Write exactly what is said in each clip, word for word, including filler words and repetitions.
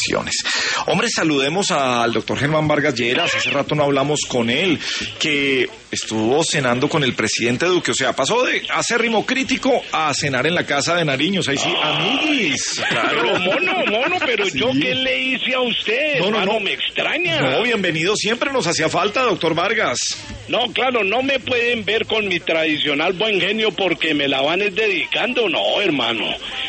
decisiones. Hombre, saludemos al doctor Germán Vargas Lleras. Hace rato no hablamos con él, que estuvo cenando con el presidente Duque. O sea, pasó de acérrimo crítico a cenar en la casa de Nariños. Ahí sí, ah, amiguis. Claro. Pero mono, mono, pero sí. ¿Yo qué le hice a usted? No, no, hermano, no. me extraña. No, bienvenido. Siempre nos hacía falta, doctor Vargas. No, claro, no me pueden ver con mi tradicional buen genio porque me la van dedicando. No, hermano.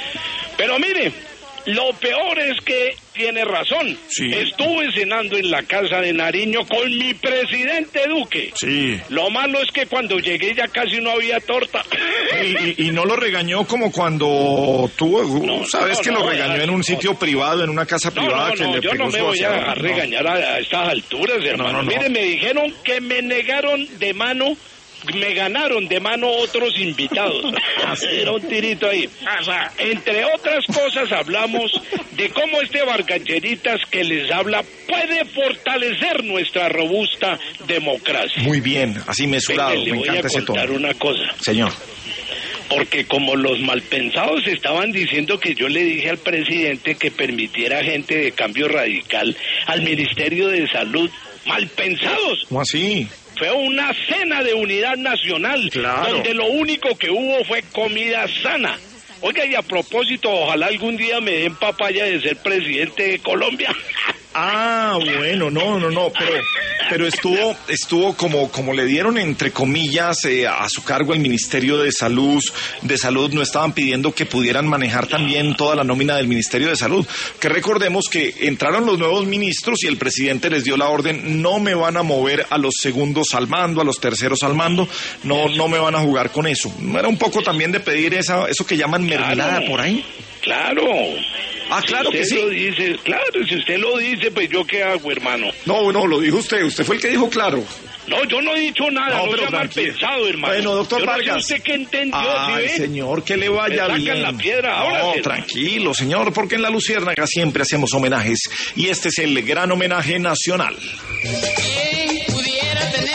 Pero mire, lo peor es que tiene razón. Sí. Estuve cenando en la casa de Nariño con mi presidente Duque. Sí. Lo malo es que cuando llegué ya casi no había torta. Y, y, y no lo regañó como cuando tú, no, sabes no, que no, lo regañó no, en un no, sitio privado, en una casa no, privada no, que no, le yo pegó no me su voy a, aseador. a regañar a, a estas alturas, hermano. No, no, no. Mire, me dijeron que me negaron de mano. Me ganaron de mano otros invitados. Era un tirito ahí. Entre otras cosas hablamos de cómo este Vargalleritas que les habla puede fortalecer nuestra robusta democracia. Muy bien, así mesurado. Venga, le me voy encanta a ese tono. contar una cosa. Señor. Porque como los malpensados estaban diciendo que yo le dije al presidente que permitiera gente de Cambio Radical al Ministerio de Salud, malpensados. ¿Cómo así? Fue una cena de unidad nacional, claro, donde lo único que hubo fue comida sana. Oiga, y a propósito, ojalá algún día me den papaya de ser presidente de Colombia. Ah, bueno, no, no, no, pero, pero estuvo, estuvo como, como le dieron entre comillas eh, a su cargo el Ministerio de Salud, de Salud, no estaban pidiendo que pudieran manejar también toda la nómina del Ministerio de Salud. Que recordemos que entraron los nuevos ministros y el presidente les dio la orden, no me van a mover a los segundos al mando, a los terceros al mando, no, no me van a jugar con eso. ¿No era un poco también de pedir esa, eso que llaman mermelada claro, por ahí? Claro. Ah, claro si que sí. Lo dice, claro, si usted lo dice, pues yo qué hago, hermano. No, no, lo dijo usted, usted fue el que dijo claro. No, yo no he dicho nada, no, no sea mal pensado, hermano. Bueno, doctor yo Vargas. No sé usted qué entendió, Ay, ¿sí, señor, que le vaya me sacan bien. la piedra, ahora no, sí. Tranquilo, señor, porque en La Luciérnaga siempre hacemos homenajes y este es el gran homenaje nacional. En